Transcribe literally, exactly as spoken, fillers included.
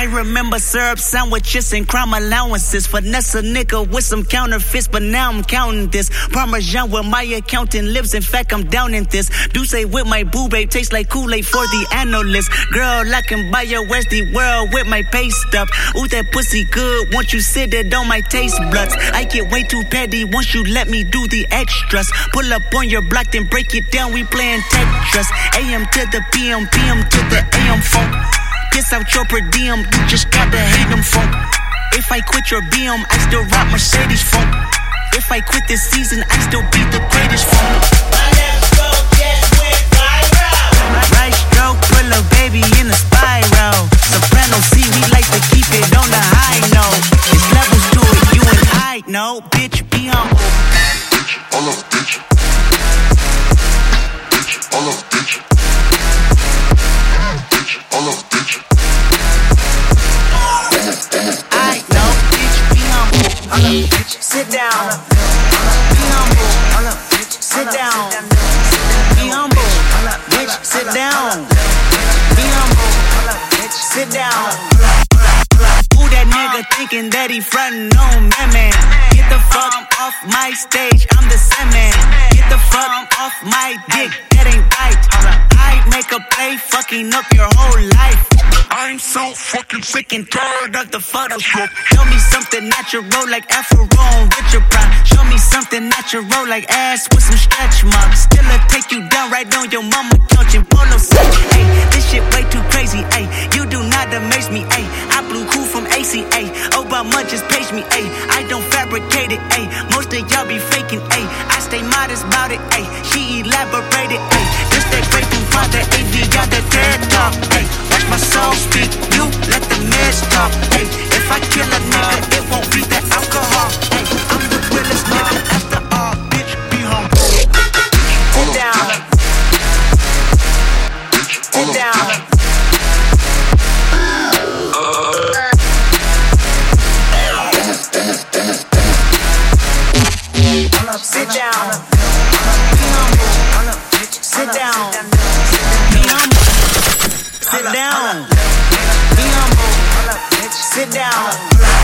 I remember syrup sandwiches and crime allowances. Finesse a nigga with some counterfeits, but now I'm counting this. Parmesan where my accountant lives, in fact I'm down in this. Do say with my boo babe, tastes like Kool-Aid for the analyst. Girl, I can buy your Westie world with my pay stub. Ooh, that pussy good, once you sit it on my taste buds. I get way too petty once you let me do the extras. Pull up on your block, then break it down, we playing Tetris. A M to the P M, P M to the A M funk. Piss out your per diem, you just gotta hate them funk. If I quit your B M, I still rock Mercedes funk. If I quit this season, I still be the greatest funk. My left stroke just went viral. Right stroke, put a baby in a spiral. Soprano C, we like to keep it on the high note. It's levels to it, you and I know. Bitch, be humble. Bitch, all up, bitch. Bitch, all up, bitch. Bitch, all up, bitch. I know, bitch, be humble. Hold up, bitch, sit down. Be humble. Hold up, bitch, sit down. Be humble. Hold up, bitch, sit down. Be humble. Hold up, bitch, sit down. Who that nigga thinking that he frontin' on man, man? Get the fuck off my stage, I'm the same man. Get the fuck off my dick, that ain't right. I make a play, fucking up your whole life. I'm so fucking sick and tired of the Photoshop. Show me something natural like Afro on Richard Prime. Show me something natural like ass with some stretch marks. Still I take you down right on your mama couch in polo set. Hey, this shit way too crazy. Hey, you do not amaze me. Hey, I blew cool from A C A. Obama just page me. Hey, I don't fabricate it. Hey, most of y'all be faking. Hey, I stay modest about it. Hey, she elaborated. Hey, this that great from Father A V got the TED talk. Hey, watch my soul speak. You let the meds talk. Hey, if I kill a nigga, it won't be the alcohol. Hey, I'm the realest nigga after all. Bitch, be humble. Sit down. Sit down. Sit down. Be humble. Sit down. Be humble. Sit down. Be humble. Sit down.